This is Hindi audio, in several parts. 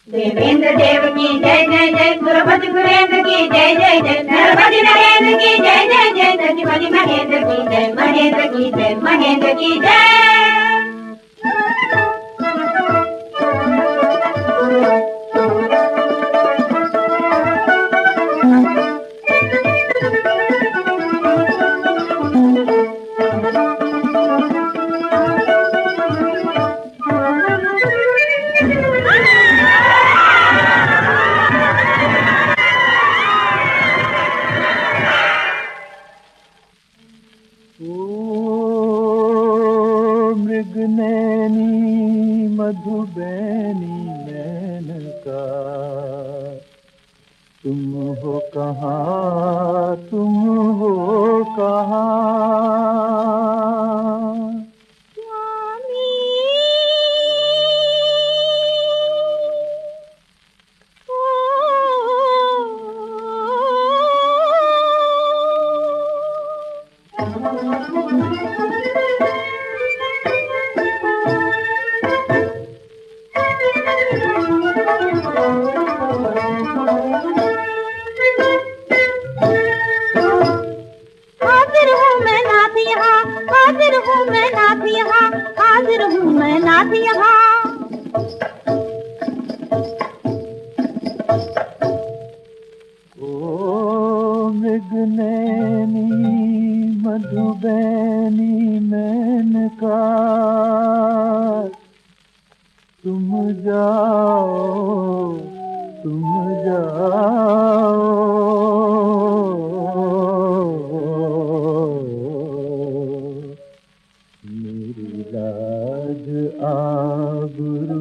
देवेंद्र देव की जय जय जय, सुरभज गुरेंद्र की जय जय जय, नरभज नरेंद्र की जय जय जय, सचिवज महेंद्र की जय, महेंद्र की जय, महेंद्र की जय। मृगनैनी मधुबैनी मेनका, तुम हो कहाँ, तुम हो कहाँ। हाजिर हूँ मैं नाथ यहाँ, हाजिर हूँ मैं नाथ यहाँ, हाजिर हूँ मैं नाथ यहाँ। ओ मृगनैनी मधुबैनी मेनका, तुम जाओ, तुम जाओ। मेरी लाज आबरू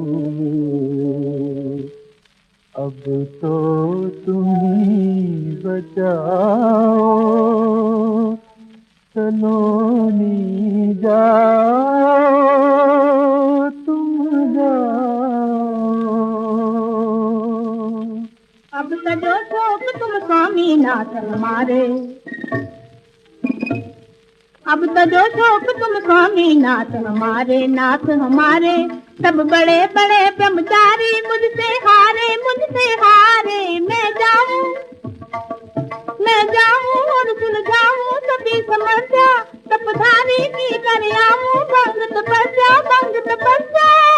अब तो तुम ही बचाओ। सलोनी जाओ, तुम जाओ। अब सजो शोक तुम स्वामी नाथ हमारे, अब सजो शोक तुम स्वामी नाथ हमारे, नाथ हमारे। सब बड़े बड़े ब्रह्मचारी मुझसे हारे, मुझसे हारे। मैं जाऊं और सुलझाऊं सभी समस्या, तपधारी की कर आऊं। भंग तपस्या, भंग तपस्या।